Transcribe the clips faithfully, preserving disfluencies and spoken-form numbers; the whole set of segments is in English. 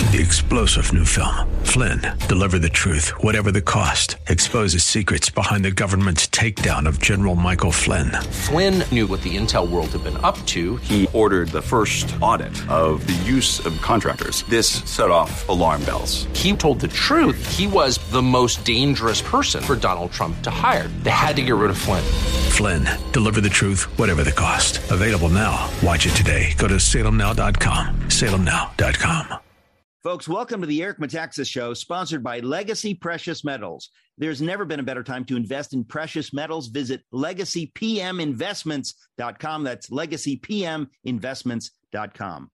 The explosive new film, Flynn, deliver the truth, whatever the cost, exposes secrets behind the government's takedown of General Michael Flynn. Flynn knew what the intel world had been up to. He ordered the first audit of the use of contractors. This set off alarm bells. He told the truth. He was the most dangerous person for Donald Trump to hire. They had to get rid of Flynn. Flynn, deliver the truth, whatever the cost. Available now. Watch it today. Go to salem now dot com. salem now dot com. Folks, welcome to the Eric Metaxas Show, sponsored by Legacy Precious Metals. There's never been a better time to invest in precious metals. Visit legacy p m investments dot com. That's legacy p m investments dot com.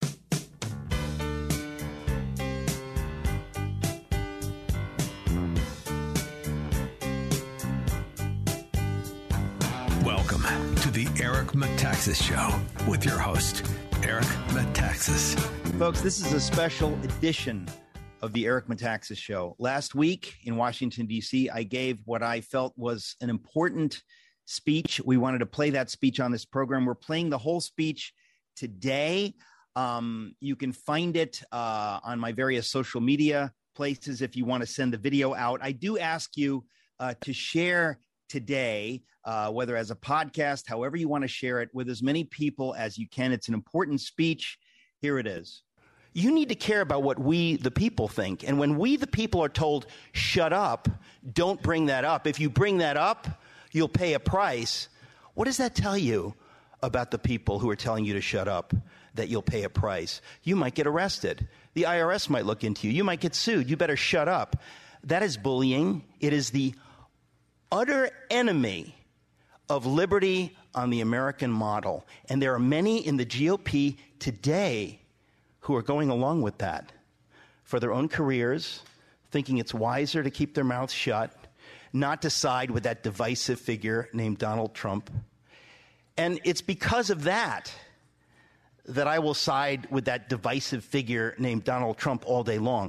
Welcome to the Eric Metaxas Show with your host, Eric Metaxas. Folks, this is a special edition of the Eric Metaxas Show. Last week in Washington, D C, I gave what I felt was an important speech. We wanted to play that speech on this program. We're playing the whole speech today. Um, you can find it uh, on my various social media places if you want to send the video out. I do ask you uh, to share today, uh, whether as a podcast, however you want to share it, with as many people as you can. It's an important speech. Here it is. You need to care about what we, the people, think. And when we, the people, are told, shut up, don't bring that up. If you bring that up, you'll pay a price. What does that tell you about the people who are telling you to shut up, that you'll pay a price? You might get arrested. The I R S might look into you. You might get sued. You better shut up. That is bullying. It is the utter enemy of liberty on the American model. And there are many in the G O P today who are going along with that for their own careers, thinking it's wiser to keep their mouths shut, not to side with that divisive figure named Donald Trump. And it's because of that that I will side with that divisive figure named Donald Trump all day long.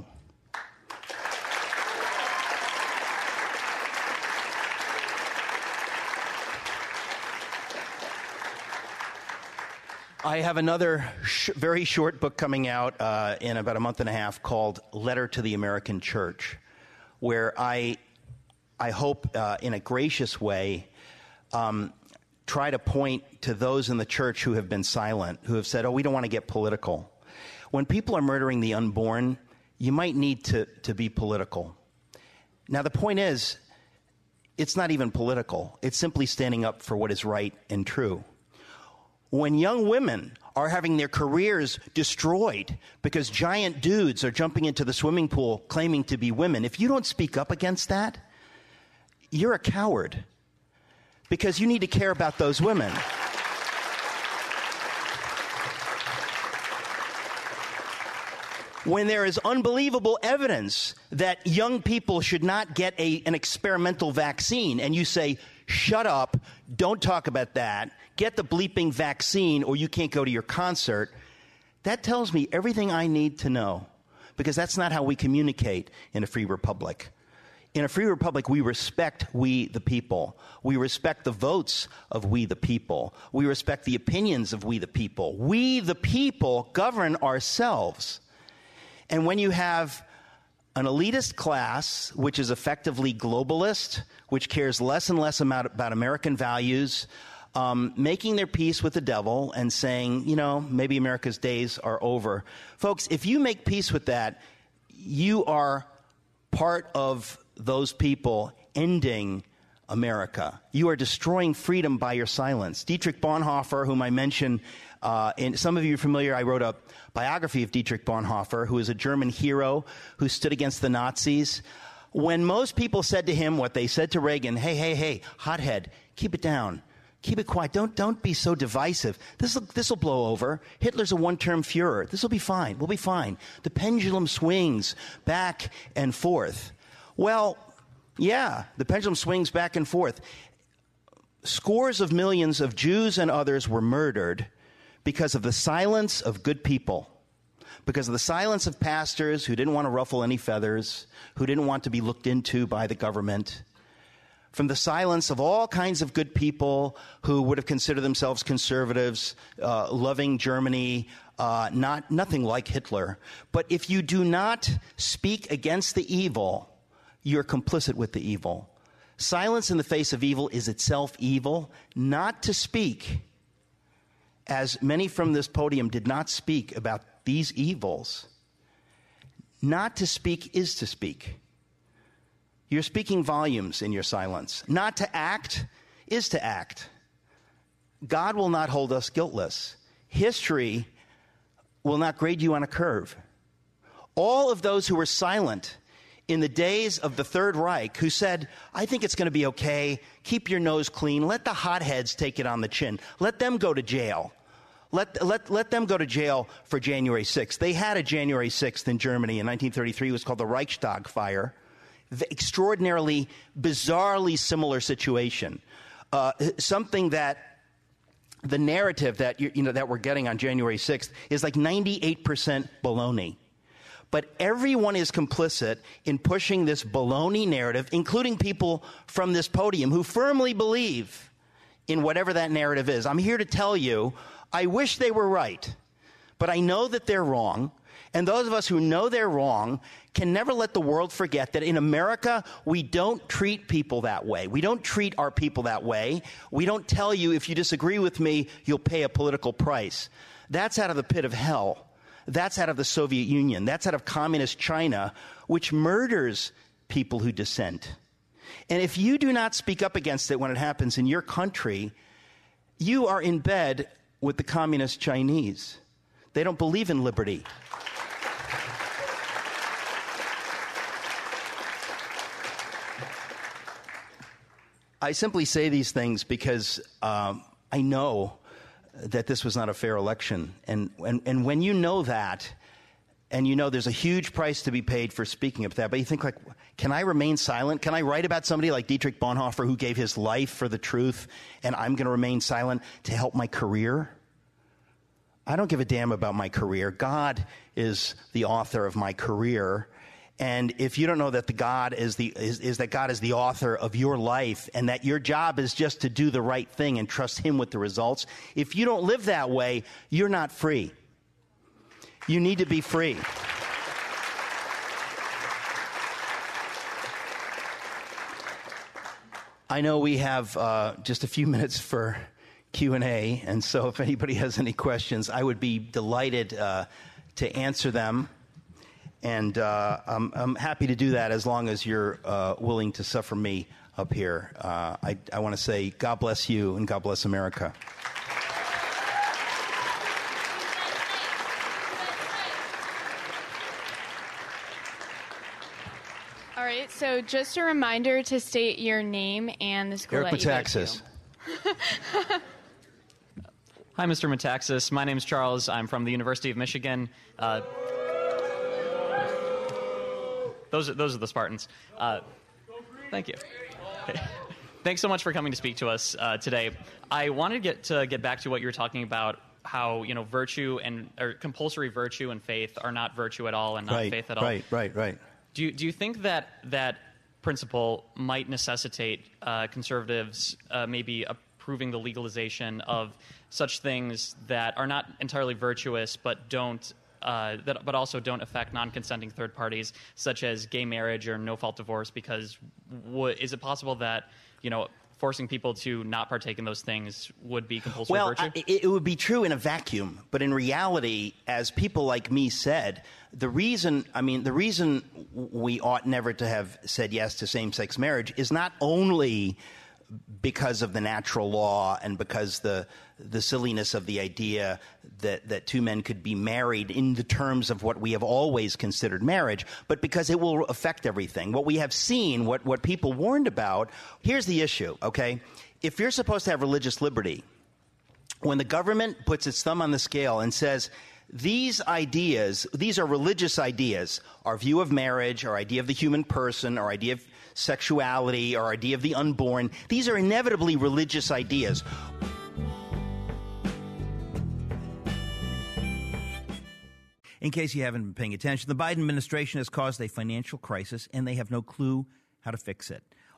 I have another sh- very short book coming out uh, in about a month and a half called Letter to the American Church, where I, I hope uh, in a gracious way, um, try to point to those in the church who have been silent, who have said, oh, we don't want to get political. When people are murdering the unborn, you might need to, to be political. Now, the point is, it's not even political. It's simply standing up for what is right and true. When young women are having their careers destroyed because giant dudes are jumping into the swimming pool claiming to be women, if you don't speak up against that, you're a coward, because you need to care about those women. When there is unbelievable evidence that young people should not get a, an experimental vaccine, and you say, shut up, don't talk about that, get the bleeping vaccine or you can't go to your concert, that tells me everything I need to know, because that's not how we communicate in a free republic. In a free republic, we respect we the people. We respect the votes of we the people. We respect the opinions of we the people. We the people govern ourselves. And when you have an elitist class, which is effectively globalist, which cares less and less about, about American values, um, making their peace with the devil and saying, you know, maybe America's days are over. Folks, if you make peace with that, you are part of those people ending America. You are destroying freedom by your silence. Dietrich Bonhoeffer, whom I mentioned, uh, and some of you are familiar, I wrote a biography of Dietrich Bonhoeffer, who is a German hero who stood against the Nazis. When most people said to him what they said to Reagan, hey, hey, hey, hothead, keep it down. Keep it quiet. Don't don't be so divisive. This will this will blow over. Hitler's a one-term Fuhrer. This will be fine. We'll be fine. The pendulum swings back and forth. Well, yeah, the pendulum swings back and forth. Scores of millions of Jews and others were murdered because of the silence of good people, because of the silence of pastors who didn't want to ruffle any feathers, who didn't want to be looked into by the government, from the silence of all kinds of good people who would have considered themselves conservatives, uh, loving Germany, uh, not nothing like Hitler. But if you do not speak against the evil, you're complicit with the evil. Silence in the face of evil is itself evil. Not to speak, as many from this podium did not speak about these evils, not to speak is to speak. You're speaking volumes in your silence. Not to act is to act. God will not hold us guiltless. History will not grade you on a curve. All of those who were silent in the days of the Third Reich, who said, I think it's going to be okay, keep your nose clean, let the hotheads take it on the chin, let them go to jail. Let, let, let them go to jail for January sixth. They had a January sixth in Germany in nineteen thirty-three. It was called the Reichstag fire. The extraordinarily, bizarrely similar situation. Uh, something that the narrative that, you, you know, that we're getting on January sixth is like ninety-eight percent baloney. But everyone is complicit in pushing this baloney narrative, including people from this podium who firmly believe in whatever that narrative is. I'm here to tell you, I wish they were right, but I know that they're wrong. And those of us who know they're wrong can never let the world forget that in America, we don't treat people that way. We don't treat our people that way. We don't tell you, if you disagree with me, you'll pay a political price. That's out of the pit of hell. That's out of the Soviet Union. That's out of communist China, which murders people who dissent. And if you do not speak up against it when it happens in your country, you are in bed with the communist Chinese. They don't believe in liberty. I simply say these things because um, I know that this was not a fair election. And, and, and when you know that, and you know there's a huge price to be paid for speaking up that, but you think, like, can I remain silent? Can I write about somebody like Dietrich Bonhoeffer who gave his life for the truth, and I'm going to remain silent to help my career? I don't give a damn about my career. God is the author of my career. And if you don't know that the God is the is, is that God is the author of your life, and that your job is just to do the right thing and trust Him with the results, if you don't live that way, you're not free. You need to be free. I know we have uh, just a few minutes for Q and A, and so if anybody has any questions, I would be delighted uh, to answer them. And uh, I'm, I'm happy to do that as long as you're uh, willing to suffer me up here. Uh, I, I want to say God bless you and God bless America. All right, so just a reminder to state your name and the school Eric that you go Metaxas. to. Hi, Mister Metaxas. My name's Charles. I'm from the University of Michigan. Uh, those, are, those are the Spartans. Uh, thank you. Thanks so much for coming to speak to us uh, today. I wanted to get, to get back to what you were talking about, how, you know, virtue and or compulsory virtue and faith are not virtue at all and not right, faith at all. Right, right, right. Do you, do you think that that principle might necessitate uh, conservatives uh, maybe approving the legalization of such things that are not entirely virtuous but don't uh, that but also don't affect non-consenting third parties, such as gay marriage or no-fault divorce? Because w- is it possible that, you know, forcing people to not partake in those things would be compulsory well, virtue? Well, it, it would be true in a vacuum, but in reality, as people like me said, the reason, I mean, the reason we ought never to have said yes to same-sex marriage is not only because of the natural law and because the the silliness of the idea that, that two men could be married in the terms of what we have always considered marriage, but because it will affect everything. What we have seen, what, what people warned about, here's the issue, okay? If you're supposed to have religious liberty, when the government puts its thumb on the scale and says, these ideas, these are religious ideas, our view of marriage, our idea of the human person, our idea of sexuality, our idea of the unborn, these are inevitably religious ideas. In case you haven't been paying attention, the Biden administration has caused a financial crisis, and they have no clue how to fix it.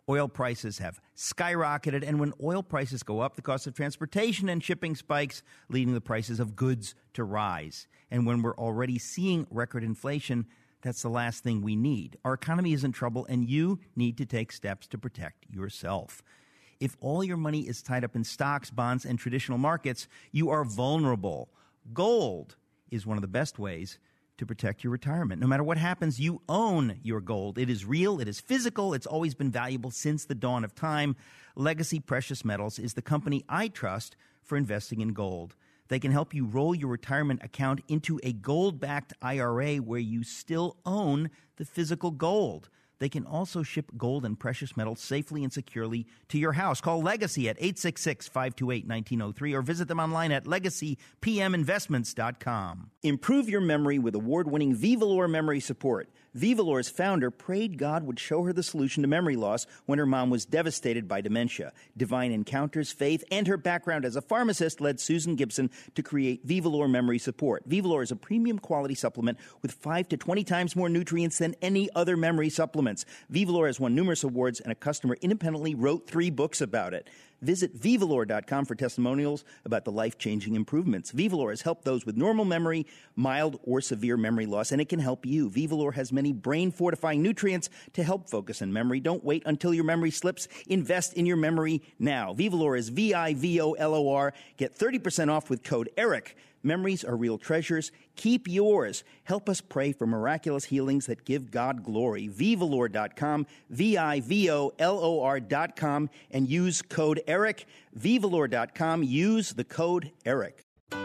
Oil prices have skyrocketed, and when oil prices go up, the cost of transportation and shipping spikes, leading the prices of goods to rise. And when we're already seeing record inflation, that's the last thing we need. Our economy is in trouble, and you need to take steps to protect yourself. If all your money is tied up in stocks, bonds, and traditional markets, you are vulnerable. Gold is one of the best ways to protect your retirement. No matter what happens, you own your gold. It is real. It is physical. It's always been valuable since the dawn of time. Legacy Precious Metals is the company I trust for investing in gold. They can help you roll your retirement account into a gold-backed I R A where you still own the physical gold. They can also ship gold and precious metals safely and securely to your house. Call Legacy at eight six six, five two eight, one nine zero three or visit them online at legacy p m investments dot com. Improve your memory with award-winning Vivalor memory support. Vivalor's founder prayed God would show her the solution to memory loss when her mom was devastated by dementia. Divine encounters, faith, and her background as a pharmacist led Susan Gibson to create Vivalor memory support. Vivalor is a premium quality supplement with five to twenty times more nutrients than any other memory supplements. Vivalor has won numerous awards, and a customer independently wrote three books about it. Visit Vivalor dot com for testimonials about the life-changing improvements. Vivalor has helped those with normal memory, mild or severe memory loss, and it can help you. Vivalor has many brain-fortifying nutrients to help focus on memory. Don't wait until your memory slips. Invest in your memory now. Vivalor is V I V O L O R. Get thirty percent off with code ERIC. Memories are real treasures. Keep yours. Help us pray for miraculous healings that give God glory. Vivalor dot com, V I V O L O R dot com, and use code ERIC. Vivalor dot com, use the code ERIC.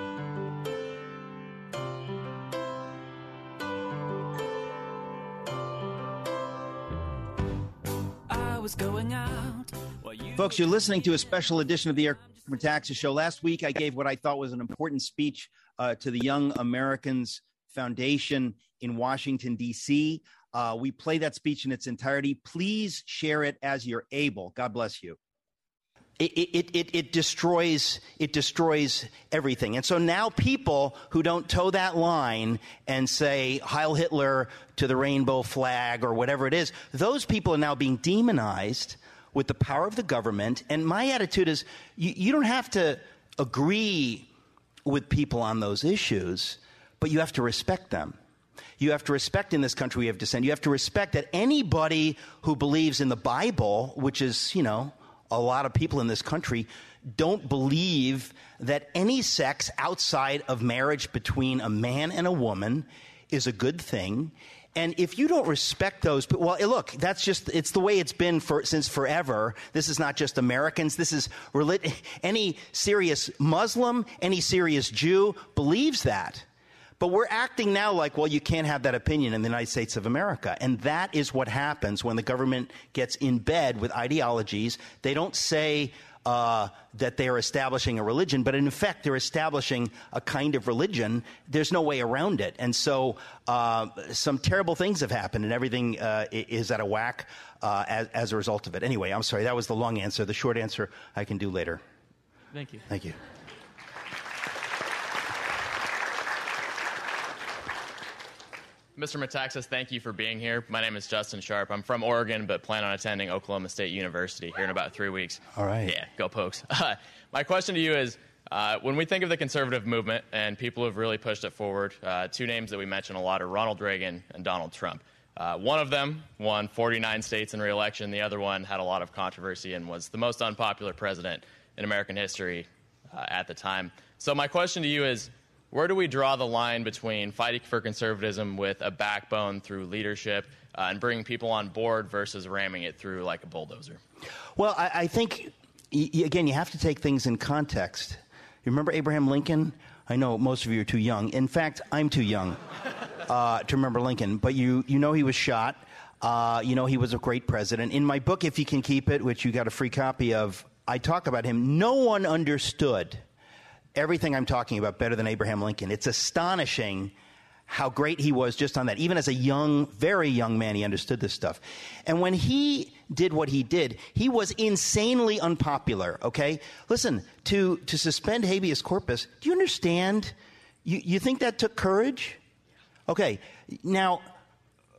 I was going out. You Folks, you're listening to a special edition of the Eric Metaxas Show. Last week, I gave what I thought was an important speech uh, to the Young Americans Foundation in Washington, D C Uh, we play that speech in its entirety. Please share it as you're able. God bless you. It, it, it, it destroys it destroys everything. And so now people who don't toe that line and say Heil Hitler to the rainbow flag or whatever it is, those people are now being demonized with the power of the government. And my attitude is you, you don't have to agree with people on those issues, but you have to respect them. You have to respect in this country we have dissent. You have to respect that anybody who believes in the Bible, which is, you know, a lot of people in this country, don't believe that any sex outside of marriage between a man and a woman is a good thing. And if you don't respect those, well, look, that's just, it's the way it's been for since forever. This is not just Americans. This is relig- any serious Muslim, any serious Jew believes that. But we're acting now like, well, you can't have that opinion in the United States of America. And that is what happens when the government gets in bed with ideologies. They don't say uh, that they are establishing a religion, but in effect, they're establishing a kind of religion. There's no way around it. And so uh, some terrible things have happened, and everything uh, is out of whack uh, as, as a result of it. Anyway, I'm sorry. That was the long answer. The short answer I can do later. Thank you. Thank you. Mister Metaxas, thank you for being here. My name is Justin Sharp. I'm from Oregon, but plan on attending Oklahoma State University here in about three weeks. All right. Yeah, go Pokes. Uh, my question to you is, uh, when we think of the conservative movement and people who have really pushed it forward, uh, two names that we mention a lot are Ronald Reagan and Donald Trump. Uh, one of them won forty-nine states in re-election. The other one had a lot of controversy and was the most unpopular president in American history uh, at the time. So my question to you is, where do we draw the line between fighting for conservatism with a backbone through leadership uh, and bringing people on board versus ramming it through like a bulldozer? Well, I, I think, y- again, you have to take things in context. You remember Abraham Lincoln? I know most of you are too young. In fact, I'm too young uh, to remember Lincoln. But you, you know he was shot. Uh, you know he was a great president. In my book, If You Can Keep It, which you got a free copy of, I talk about him. No one understood everything I'm talking about better than Abraham Lincoln. It's astonishing how great he was just on that. Even as a young, very young man, he understood this stuff. And when he did what he did, he was insanely unpopular, okay? Listen, to, to suspend habeas corpus, do you understand? You, you think that took courage? Okay, now,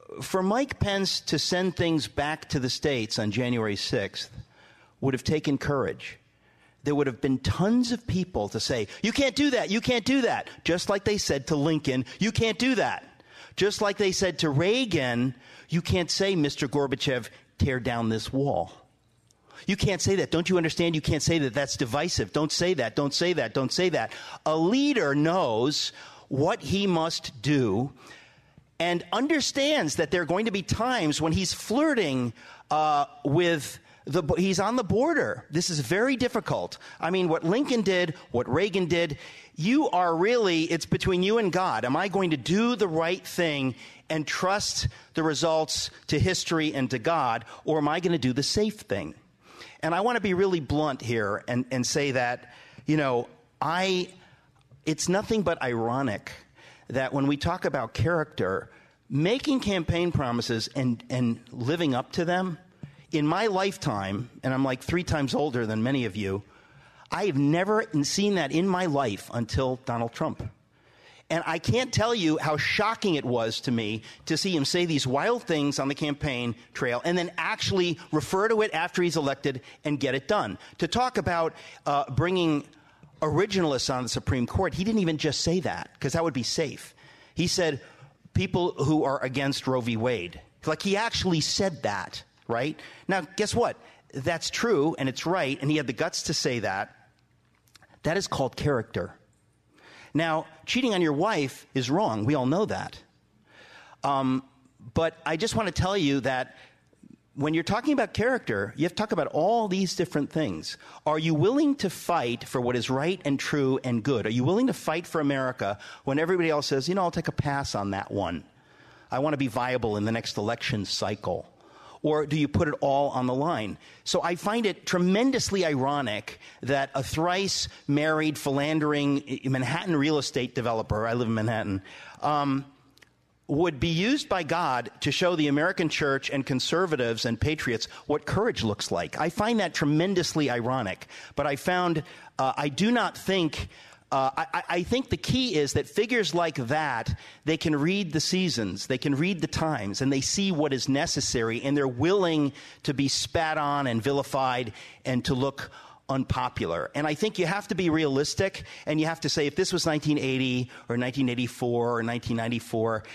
for Mike Pence to send things back to the states on January sixth would have taken courage. There would have been tons of people to say, you can't do that, you can't do that. Just like they said to Lincoln, you can't do that. Just like they said to Reagan, you can't say, Mister Gorbachev, tear down this wall. You can't say that. Don't you understand? You can't say that. That's divisive. Don't say that. Don't say that. Don't say that. A leader knows what he must do and understands that there are going to be times when he's flirting uh, with the, he's on the border. This is very difficult. I mean, what Lincoln did, what Reagan did, you are really, it's between you and God. Am I going to do the right thing and trust the results to history and to God, or am I going to do the safe thing? And I want to be really blunt here and, and say that, you know, I, it's nothing but ironic that when we talk about character, making campaign promises and, and living up to them, in my lifetime, and I'm like three times older than many of you, I have never seen that in my life until Donald Trump. And I can't tell you how shocking it was to me to see him say these wild things on the campaign trail and then actually refer to it after he's elected and get it done. To talk about uh, bringing originalists on the Supreme Court, he didn't even just say that, because that would be safe. He said people who are against Roe v. Wade. Like, he actually said that, right? Now, guess what? That's true, and it's right, and he had the guts to say that. That is called character. Now, cheating on your wife is wrong. We all know that. Um, but I just want to tell you that when you're talking about character, you have to talk about all these different things. Are you willing to fight for what is right and true and good? Are you willing to fight for America when everybody else says, you know, I'll take a pass on that one. I want to be viable in the next election cycle. Or do you put it all on the line? So I find it tremendously ironic that a thrice married, philandering Manhattan real estate developer, I live in Manhattan, um, would be used by God to show the American church and conservatives and patriots what courage looks like. I find that tremendously ironic. But I found, uh, I do not think... Uh, I, I think the key is that figures like that, they can read the seasons, they can read the times, and they see what is necessary, and they're willing to be spat on and vilified and to look unpopular. And I think you have to be realistic, and you have to say, if this was nineteen eighty or nineteen eighty-four or nineteen ninety-four,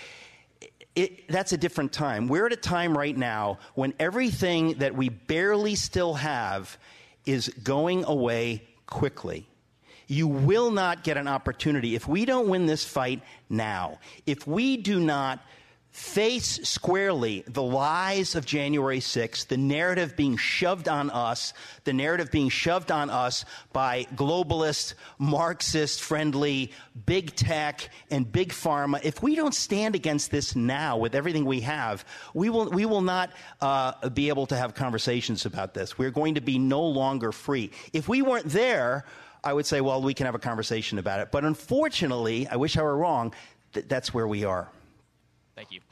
it, that's a different time. We're at a time right now when everything that we barely still have is going away quickly. You will not get an opportunity if we don't win this fight now. If we do not face squarely the lies of January sixth, the narrative being shoved on us, the narrative being shoved on us by globalist, Marxist-friendly, big tech and big pharma, if we don't stand against this now with everything we have, we will we will not uh, be able to have conversations about this. We're going to be no longer free. If we weren't there, I would say, well, we can have a conversation about it. But unfortunately, I wish I were wrong, th- that's where we are. Thank you.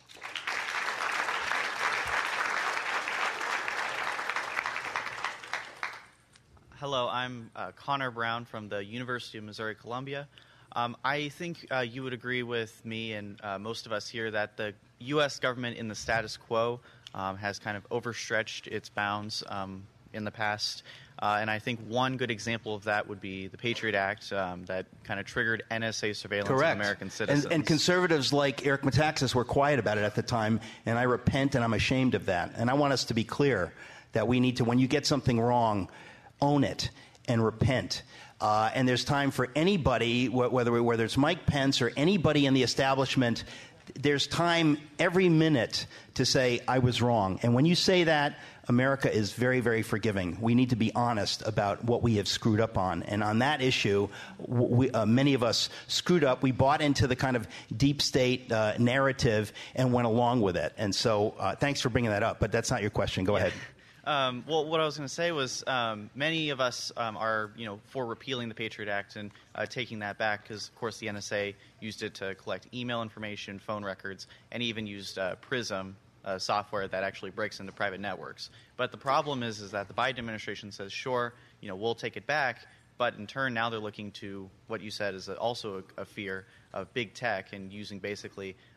Hello, I'm uh, Connor Brown from the University of Missouri-Columbia. Um, I think uh, you would agree with me and uh, most of us here that the U S government in the status quo um, has kind of overstretched its bounds um, in the past. Uh, and I think one good example of that would be the Patriot Act um, that kind of triggered N S A surveillance Correct. of American citizens. And, and conservatives like Eric Metaxas were quiet about it at the time, and I repent and I'm ashamed of that. And I want us to be clear that we need to, when you get something wrong, own it and repent. Uh, and there's time for anybody, whether, whether it's Mike Pence or anybody in the establishment, there's time every minute to say, I was wrong. And when you say that, America is very, very forgiving. We need to be honest about what we have screwed up on. And on that issue, we, uh, many of us screwed up. We bought into the kind of deep state uh, narrative and went along with it. And so uh, thanks for bringing that up. But that's not your question. Go yeah. ahead. Um, well, what I was going to say was um, many of us um, are, you know, for repealing the Patriot Act and uh, taking that back because, of course, the N S A used it to collect email information, phone records, and even used uh, PRISM uh, software that actually breaks into private networks. But the problem is, is that the Biden administration says, sure, you know, we'll take it back. But in turn, now they're looking to what you said is also a, a fear of big tech and using basically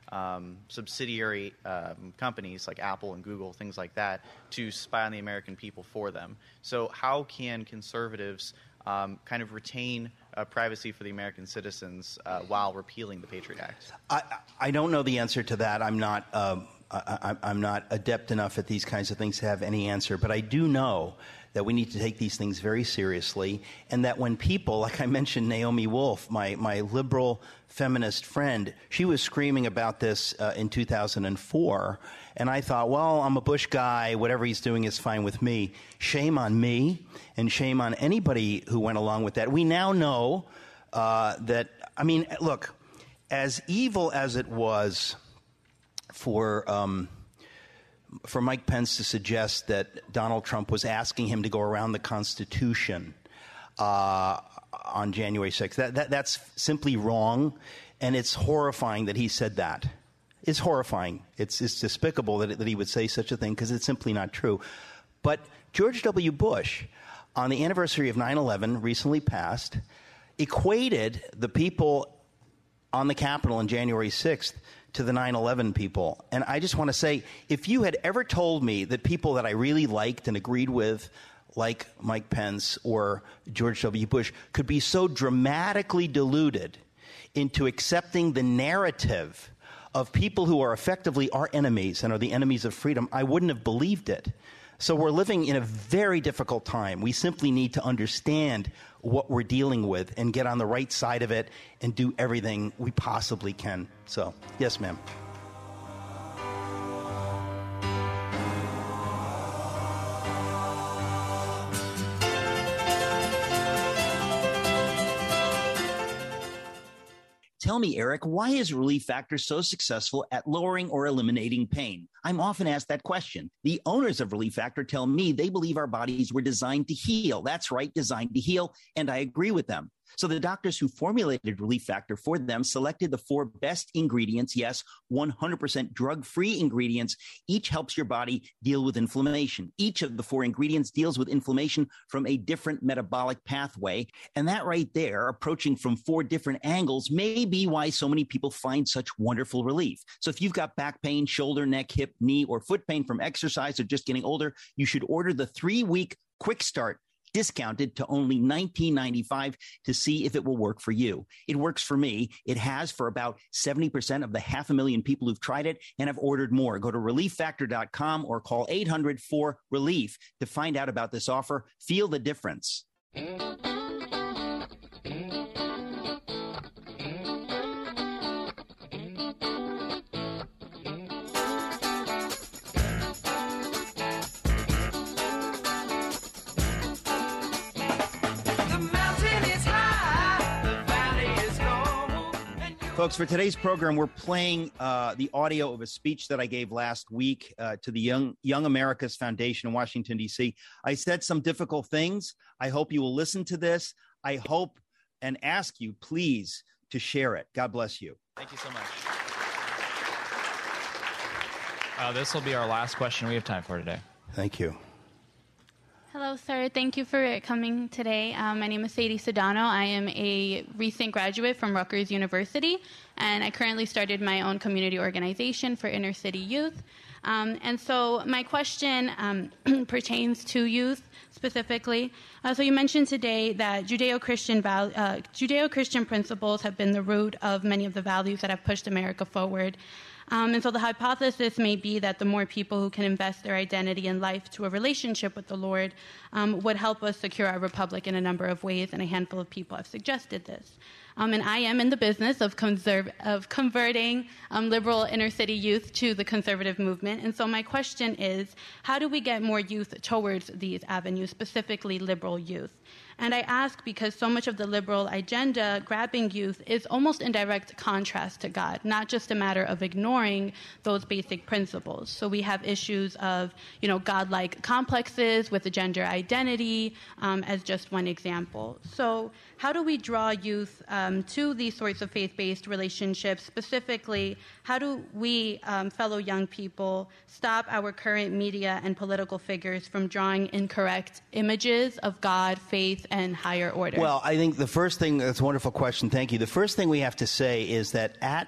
um, subsidiary um, companies like Apple and Google, things like that, to spy on the American people for them. So how can conservatives um, kind of retain uh, privacy for the American citizens uh, while repealing the Patriot Act? I, I don't know the answer to that. I'm not um, I, I'm not adept enough at these kinds of things to have any answer. But I do know that we need to take these things very seriously, and that when people, like I mentioned Naomi Wolf, my, my liberal feminist friend, she was screaming about this uh, in two thousand four, and I thought, well, I'm a Bush guy, whatever he's doing is fine with me. Shame on me, and shame on anybody who went along with that. We now know uh, that, I mean, look, as evil as it was for um, for Mike Pence to suggest that Donald Trump was asking him to go around the Constitution uh, on January sixth. That, that, that's simply wrong, and it's horrifying that he said that. It's horrifying. It's, it's despicable that, that he would say such a thing, because it's simply not true. But George W. Bush, on the anniversary of nine eleven, recently passed, equated the people on the Capitol on January sixth to the nine eleven people. And I just want to say, if you had ever told me that people that I really liked and agreed with, like Mike Pence or George W. Bush, could be so dramatically deluded into accepting the narrative of people who are effectively our enemies and are the enemies of freedom, I wouldn't have believed it. So we're living in a very difficult time. We simply need to understand what we're dealing with and get on the right side of it and do everything we possibly can. So, yes, ma'am. Tell me, Eric, why is Relief Factor so successful at lowering or eliminating pain? I'm often asked that question. The owners of Relief Factor tell me they believe our bodies were designed to heal. That's right, designed to heal, and I agree with them. So the doctors who formulated Relief Factor for them selected the four best ingredients, yes, one hundred percent drug-free ingredients. Each helps your body deal with inflammation. Each of the four ingredients deals with inflammation from a different metabolic pathway. And that right there, approaching from four different angles, may be why so many people find such wonderful relief. So if you've got back pain, shoulder, neck, hip, knee, or foot pain from exercise or just getting older, you should order the three-week quick start, discounted to only nineteen ninety-five dollars to see if it will work for you. It works for me. It has for about seventy percent of the half a million people who've tried it and have ordered more. Go to relief factor dot com or call eight hundred four relief to find out about this offer. Feel the difference. Folks, for today's program, we're playing uh, the audio of a speech that I gave last week uh, to the Young Young America's Foundation in Washington, D C. I said some difficult things. I hope you will listen to this. I hope and ask you, please, to share it. God bless you. Thank you so much. Uh, this will be our last question we have time for today. Thank you. Hello, sir. Thank you for coming today. Um, my name is Sadie Sedano. I am a recent graduate from Rutgers University, and I currently started my own community organization for inner city youth. Um, and so my question um, pertains to youth specifically. Uh, so you mentioned today that Judeo-Christian val- uh, Judeo-Christian principles have been the root of many of the values that have pushed America forward. Um, and so the hypothesis may be that the more people who can invest their identity and life to a relationship with the Lord um, would help us secure our republic in a number of ways, and a handful of people have suggested this. Um, and I am in the business of, conserv- of converting um, liberal inner city youth to the conservative movement. And so my question is, how do we get more youth towards these avenues, specifically liberal youth? And I ask because so much of the liberal agenda grabbing youth is almost in direct contrast to God, not just a matter of ignoring those basic principles. So we have issues of, you know, godlike complexes with a gender identity um, as just one example. So how do we draw youth um, to these sorts of faith-based relationships? Specifically, how do we, um, fellow young people, stop our current media and political figures from drawing incorrect images of God, faith, and higher order? Well, I think the first thing, that's a wonderful question, thank you. The first thing we have to say is that at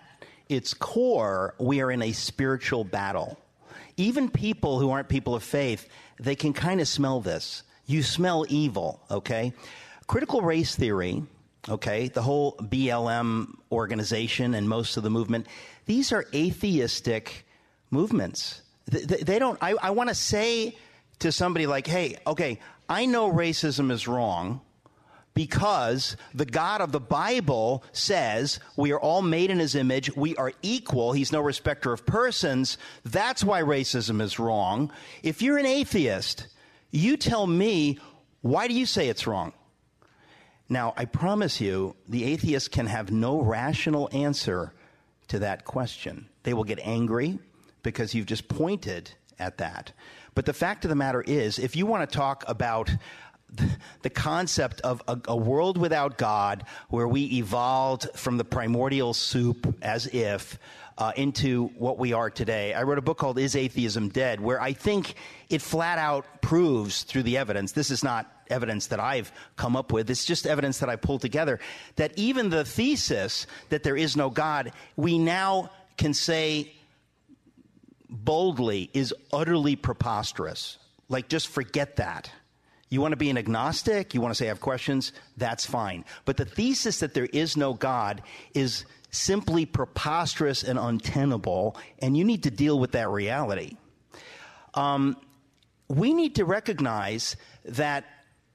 its core, we are in a spiritual battle. Even people who aren't people of faith, they can kind of smell this. You smell evil, okay? Critical race theory, okay, the whole B L M organization and most of the movement, these are atheistic movements. They, they don't, I, I want to say to somebody like, hey, okay, I know racism is wrong, because the God of the Bible says we are all made in his image. We are equal. He's no respecter of persons. That's why racism is wrong. If you're an atheist, you tell me, why do you say it's wrong? Now, I promise you, the atheist can have no rational answer to that question. They will get angry because you've just pointed at that. But the fact of the matter is, if you want to talk about the concept of a, a world without God, where we evolved from the primordial soup as if uh, into what we are today. I wrote a book called Is Atheism Dead?, where I think it flat out proves through the evidence. This is not evidence that I've come up with. It's just evidence that I pulled together, that even the thesis that there is no God, we now can say boldly is utterly preposterous. Like, just forget that. You want to be an agnostic? You want to say I have questions? That's fine. But the thesis that there is no God is simply preposterous and untenable, and you need to deal with that reality. Um, we need to recognize that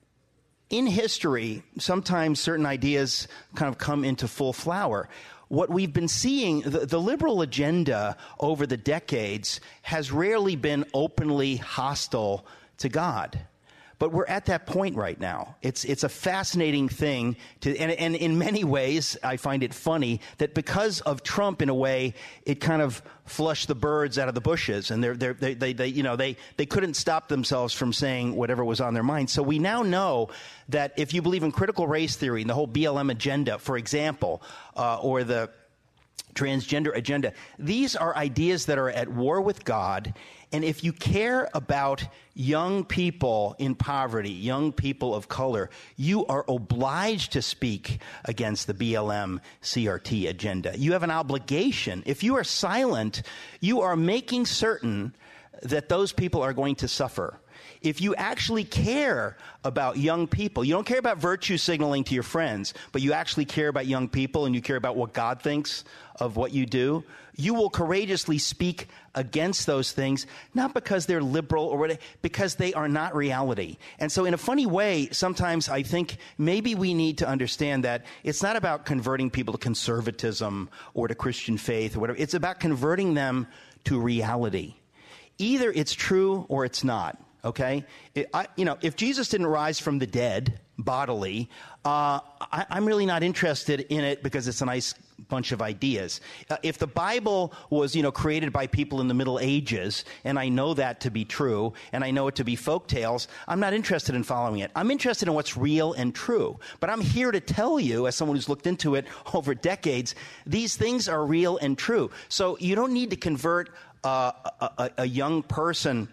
in history, sometimes certain ideas kind of come into full flower. What we've been seeing, the, the liberal agenda over the decades has rarely been openly hostile to God. But we're at that point right now. It's it's a fascinating thing to, and, and in many ways, I find it funny that because of Trump, in a way, it kind of flushed the birds out of the bushes, and they're, they're, they they they you know they they couldn't stop themselves from saying whatever was on their mind. So we now know that if you believe in critical race theory and the whole B L M agenda, for example, uh, or the transgender agenda, these are ideas that are at war with God. And if you care about young people in poverty, young people of color, you are obliged to speak against the B L M C R T agenda. You have an obligation. If you are silent, you are making certain that those people are going to suffer. If you actually care about young people, you don't care about virtue signaling to your friends, but you actually care about young people and you care about what God thinks of what you do, you will courageously speak against those things, not because they're liberal or whatever, because they are not reality. And so in a funny way, sometimes I think maybe we need to understand that it's not about converting people to conservatism or to Christian faith or whatever. It's about converting them to reality. Either it's true or it's not. Okay, it, I, you know, if Jesus didn't rise from the dead bodily, uh, I, I'm really not interested in it because it's a nice bunch of ideas. Uh, if the Bible was, you know, created by people in the Middle Ages, and I know that to be true, and I know it to be folk tales, I'm not interested in following it. I'm interested in what's real and true. But I'm here to tell you, as someone who's looked into it over decades, these things are real and true. So you don't need to convert uh, a, a, a young person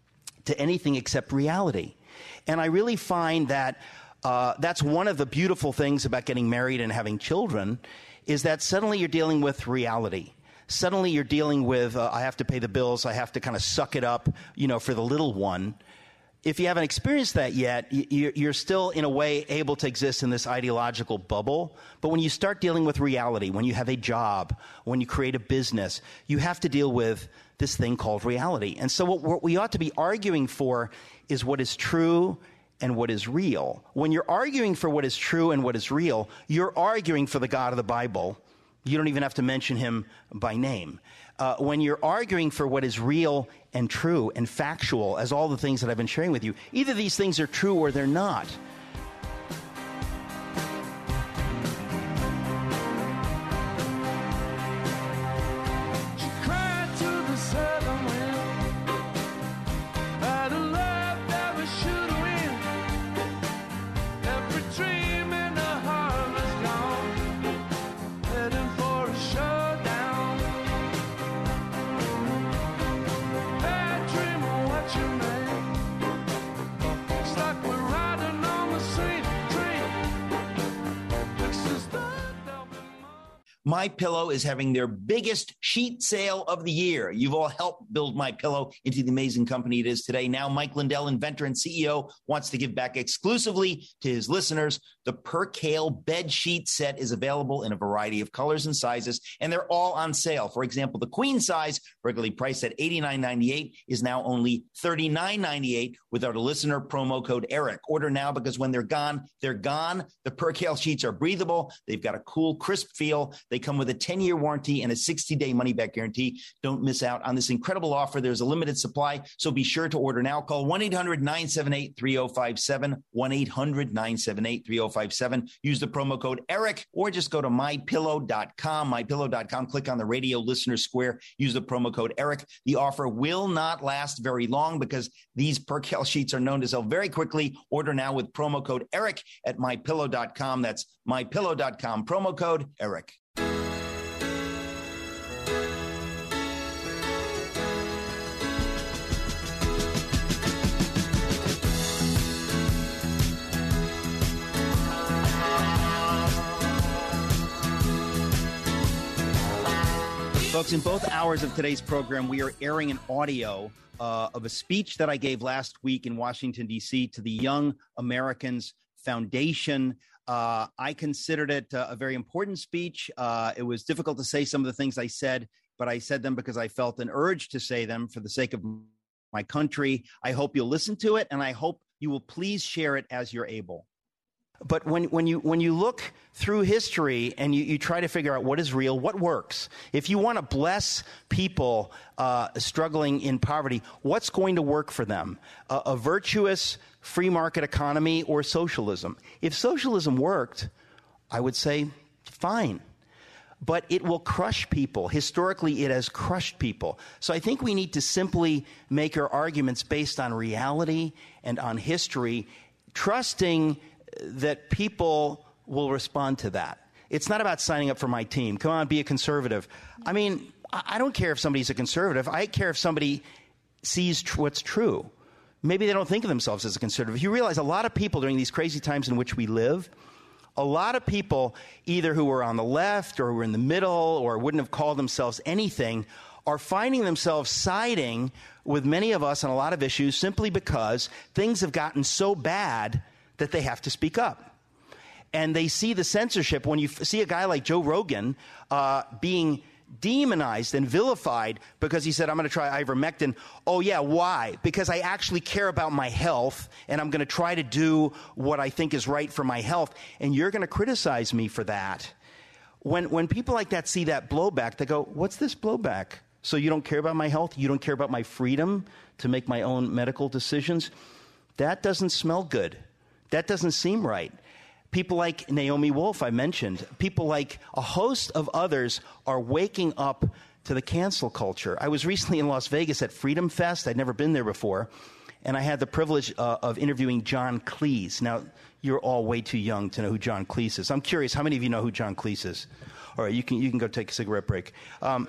to anything except reality. And I really find that uh, that's one of the beautiful things about getting married and having children, is that suddenly you're dealing with reality. Suddenly you're dealing with, uh, I have to pay the bills, I have to kind of suck it up, you know, for the little one. If you haven't experienced that yet, you're still, in a way, able to exist in this ideological bubble. But when you start dealing with reality, when you have a job, when you create a business, you have to deal with this thing called reality. And so what, what we ought to be arguing for is what is true and what is real. When you're arguing for what is true and what is real, you're arguing for the God of the Bible. You don't even have to mention him by name. Uh, when you're arguing for what is real and true and factual, as all the things that I've been sharing with you, either these things are true or they're not. Like we're riding on MyPillow is having their biggest sheet sale of the year. You've all helped build MyPillow into the amazing company it is today. Now, Mike Lindell, inventor and C E O, wants to give back exclusively to his listeners. The Percale bed sheet set is available in a variety of colors and sizes, and they're all on sale. For example, the queen size, regularly priced at eighty-nine ninety-eight, is now only thirty-nine ninety-eight with our listener promo code ERIC. Order now because when they're gone, they're gone. The Percale sheets are breathable. They've got a cool, crisp feel. They come with a ten-year warranty and a sixty-day money-back guarantee. Don't miss out on this incredible offer. There's a limited supply, so be sure to order now. Call one eight hundred nine seven eight three oh five seven, one eight hundred nine seven eight three oh five seven. Use the promo code ERIC, or just go to my pillow dot com, my pillow dot com. Click on the radio listener square. Use the promo code ERIC. The offer will not last very long because these Percale sheets are known to sell very quickly. Order now with promo code ERIC at my pillow dot com. That's my pillow dot com, promo code ERIC. Folks, in both hours of today's program, we are airing an audio uh, of a speech that I gave last week in Washington, D C to the Young Americans Foundation. Uh, I considered it uh, a very important speech. Uh, it was difficult to say some of the things I said, but I said them because I felt an urge to say them for the sake of my country. I hope you'll listen to it, and I hope you will please share it as you're able. But when, when you when you look through history and you, you try to figure out what is real, what works, if you want to bless people uh, struggling in poverty, what's going to work for them? Uh, a virtuous free market economy or socialism? If socialism worked, I would say fine. But it will crush people. Historically, it has crushed people. So I think we need to simply make our arguments based on reality and on history, trusting that people will respond to that. It's not about signing up for my team. Come on, be a conservative. I mean, I don't care if somebody's a conservative. I care if somebody sees tr- what's true. Maybe they don't think of themselves as a conservative. You realize a lot of people during these crazy times in which we live, a lot of people either who were on the left or who were in the middle or wouldn't have called themselves anything are finding themselves siding with many of us on a lot of issues simply because things have gotten so bad that they have to speak up. And they see the censorship. When you f- see a guy like Joe Rogan uh, being demonized and vilified because he said, I'm going to try ivermectin. Oh, yeah, why? Because I actually care about my health, and I'm going to try to do what I think is right for my health, and you're going to criticize me for that. When, when people like that see that blowback, they go, what's this blowback? So you don't care about my health? You don't care about my freedom to make my own medical decisions? That doesn't smell good. That doesn't seem right. People like Naomi Wolf, I mentioned, people like a host of others are waking up to the cancel culture. I was recently in Las Vegas at Freedom Fest. I'd never been there before. And I had the privilege uh, of interviewing John Cleese. Now, you're all way too young to know who John Cleese is. I'm curious, how many of you know who John Cleese is? All right, you can, you can go take a cigarette break. Um,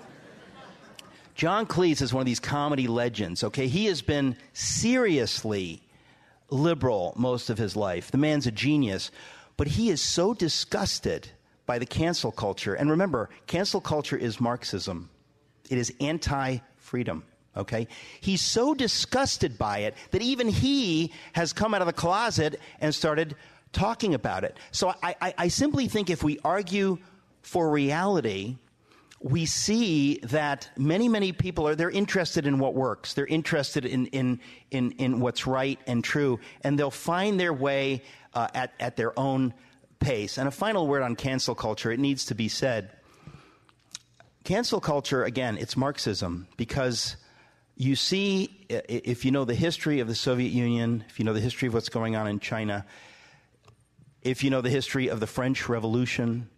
John Cleese is one of these comedy legends, okay? He has been seriously liberal most of his life. The man's a genius, but he is so disgusted by the cancel culture. And remember, cancel culture is Marxism. It is anti-freedom, okay? He's so disgusted by it that even he has come out of the closet and started talking about it. So I, I, I simply think if we argue for reality, we see that many, many people are, they're interested in what works. They're interested in, in, in, in what's right and true, and they'll find their way uh, at, at their own pace. And a final word on cancel culture, it needs to be said. Cancel culture, again, it's Marxism, because you see, if you know the history of the Soviet Union, if you know the history of what's going on in China, if you know the history of the French Revolution,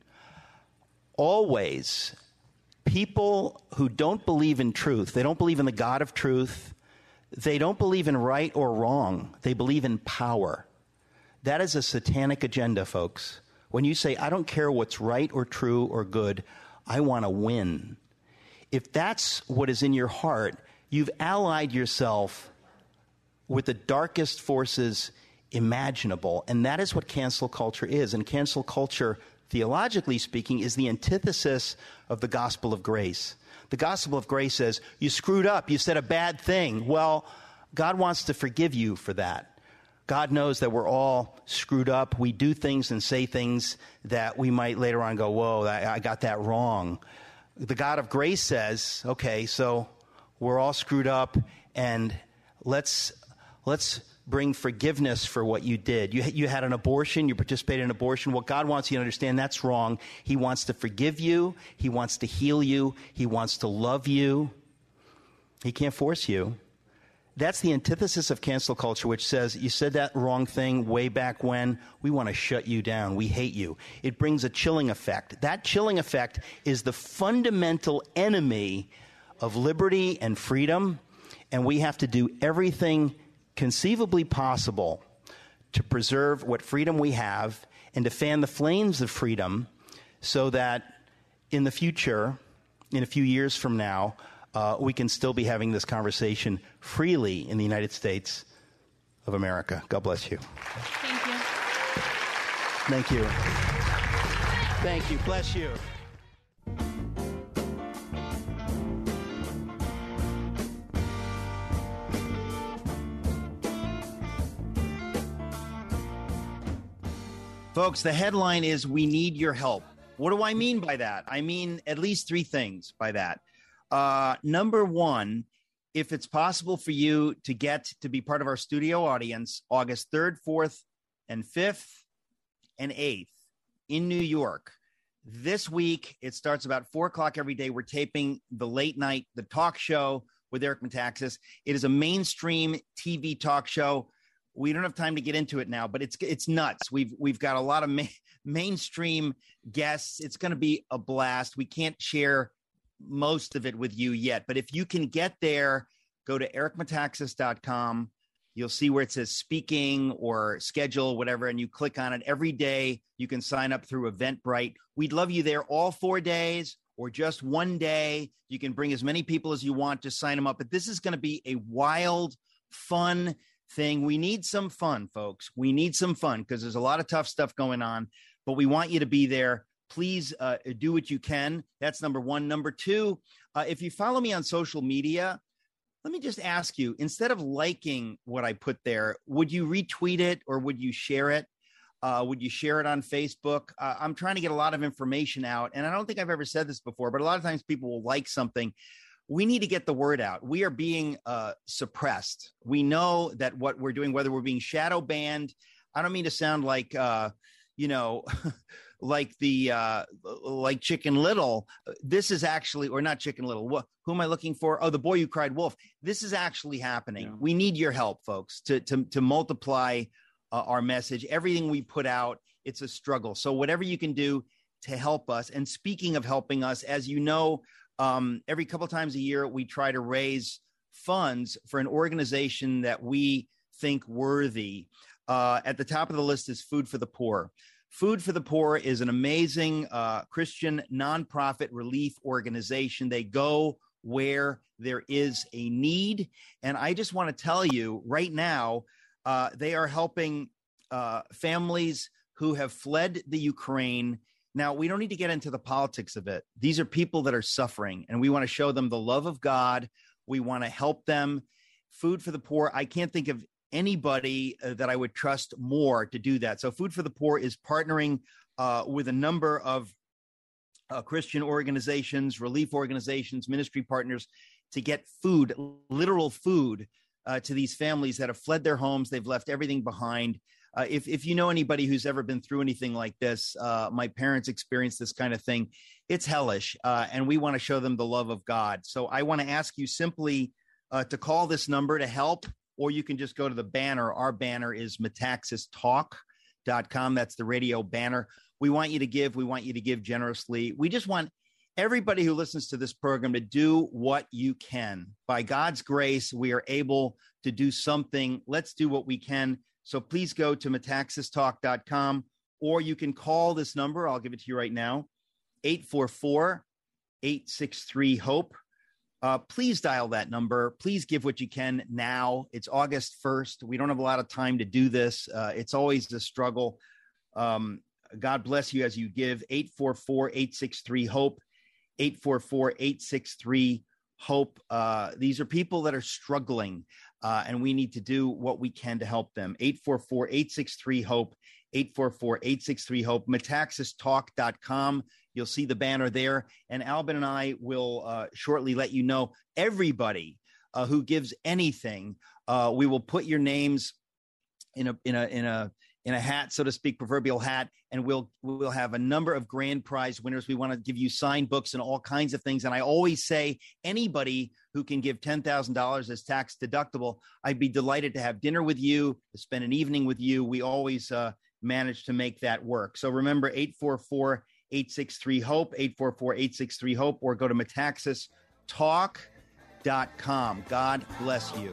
always people who don't believe in truth, they don't believe in the God of truth, they don't believe in right or wrong, they believe in power. That is a satanic agenda, folks. When you say, I don't care what's right or true or good, I want to win. If that's what is in your heart, you've allied yourself with the darkest forces imaginable, and that is what cancel culture is. And cancel culture theologically speaking, is the antithesis of the gospel of grace. The gospel of grace says, you screwed up, you said a bad thing. Well, God wants to forgive you for that. God knows that we're all screwed up. We do things and say things that we might later on go, whoa, I, I got that wrong. The God of grace says, okay, so we're all screwed up, and let's let's bring forgiveness for what you did. You, you had an abortion. You participated in an abortion. What God wants you to understand, that's wrong. He wants to forgive you. He wants to heal you. He wants to love you. He can't force you. That's the antithesis of cancel culture, which says, you said that wrong thing way back when. We want to shut you down. We hate you. It brings a chilling effect. That chilling effect is the fundamental enemy of liberty and freedom, and we have to do everything conceivably possible to preserve what freedom we have and to fan the flames of freedom so that in the future, in a few years from now, uh, we can still be having this conversation freely in the United States of America. God bless you. Thank you. Thank you. Thank you. Bless you. Folks, the headline is, we need your help. What do I mean by that? I mean at least three things by that. Uh, number one, if it's possible for you to get to be part of our studio audience August third, fourth, and fifth, and eighth in New York. This week, it starts about four o'clock every day. We're taping the late night, the talk show with Eric Metaxas. It is a mainstream T V talk show. We don't have time to get into it now, but it's it's nuts. We've we've got a lot of ma- mainstream guests. It's going to be a blast. We can't share most of it with you yet, but if you can get there, go to eric metaxas dot com. You'll see where it says speaking or schedule, whatever, and you click on it. Every day you can sign up through Eventbrite. We'd love you there all four days or just one day. You can bring as many people as you want to sign them up, but this is going to be a wild, fun thing. We need some fun, folks. We need some fun because there's a lot of tough stuff going on, but we want you to be there. Please uh, do what you can. That's number one. Number two, uh, if you follow me on social media, let me just ask you, instead of liking what I put there, would you retweet it or would you share it? Uh, would you share it on Facebook? Uh, I'm trying to get a lot of information out, and I don't think I've ever said this before, but a lot of times people will like something. We need to get the word out. We are being uh, suppressed. We know that what we're doing, whether we're being shadow banned, I don't mean to sound like, uh, you know, like the uh, like Chicken Little. This is actually, or not Chicken Little. What, who am I looking for? Oh, the boy who cried wolf. This is actually happening. Yeah. We need your help, folks, to to to multiply uh, our message. Everything we put out, it's a struggle. So whatever you can do to help us. And speaking of helping us, as you know, um, every couple times a year we try to raise funds for an organization that we think worthy. Uh, at the top of the list is Food for the Poor. Food for the Poor is an amazing uh, Christian nonprofit relief organization. They go where there is a need. And I just want to tell you right now, uh, they are helping uh, families who have fled the Ukraine. Now, we don't need to get into the politics of it. These are people that are suffering, and we want to show them the love of God. We want to help them. Food for the Poor, I can't think of anybody uh, that I would trust more to do that. So Food for the Poor is partnering uh, with a number of uh, Christian organizations, relief organizations, ministry partners to get food, literal food, uh, to these families that have fled their homes. They've left everything behind. Uh, if, if you know anybody who's ever been through anything like this, uh, my parents experienced this kind of thing. It's hellish, uh, and we want to show them the love of God. So I want to ask you simply uh, to call this number to help, or you can just go to the banner. Our banner is metaxas talk dot com. That's the radio banner. We want you to give. We want you to give generously. We just want everybody who listens to this program to do what you can. By God's grace, we are able to do something. Let's do what we can. So please go to metaxas talk dot com, or you can call this number. I'll give it to you right now, eight four four, eight six three, HOPE. Uh, please dial that number. Please give what you can now. It's August first. We don't have a lot of time to do this. Uh, it's always a struggle. Um, God bless you as you give. eight four four, eight six three, HOPE, eight four four, eight six three, HOPE. Uh, these are people that are struggling, uh, and we need to do what we can to help them. eight four four, eight six three, HOPE, eight four four, eight six three, HOPE, metaxas talk dot com. You'll see the banner there. And Albin and I will uh, shortly let you know everybody uh, who gives anything. Uh, we will put your names in a in a in a in a hat, so to speak, proverbial hat, and we'll we'll have a number of grand prize winners. We want to give you signed books and all kinds of things. And I always say anybody who can give ten thousand dollars as tax deductible, I'd be delighted to have dinner with you, to spend an evening with you. We always uh, manage to make that work. So remember, eight four four, eight six three, HOPE, eight four four, eight six three, HOPE, or go to metaxas talk dot com. God bless you.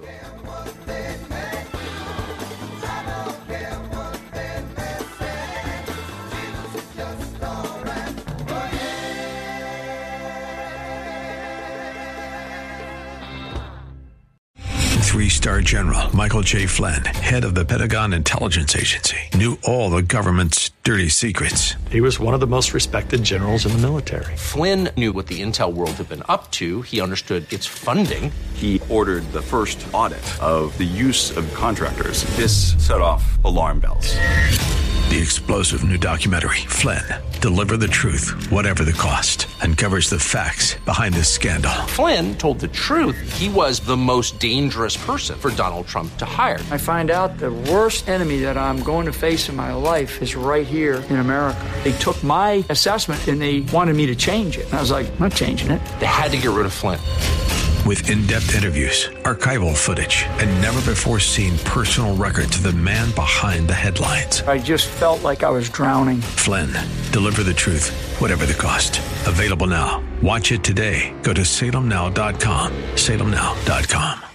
Three-star General Michael J. Flynn, head of the Pentagon Intelligence Agency, knew all the government's dirty secrets. He was one of the most respected generals in the military. Flynn knew what the intel world had been up to. He understood its funding. He ordered the first audit of the use of contractors. This set off alarm bells. The explosive new documentary, Flynn, Deliver the Truth, Whatever the Cost, uncovers the facts behind this scandal. Flynn told the truth. He was the most dangerous person for Donald Trump to hire. I find out the worst enemy that I'm going to face in my life is right here in America. They took my assessment and they wanted me to change it. And I was like, I'm not changing it. They had to get rid of Flynn. With in-depth interviews, archival footage, and never-before-seen personal records of the man behind the headlines. I just felt like I was drowning. Flynn, Deliver the Truth, Whatever the Cost. Available now. Watch it today. Go to salem now dot com. salem now dot com.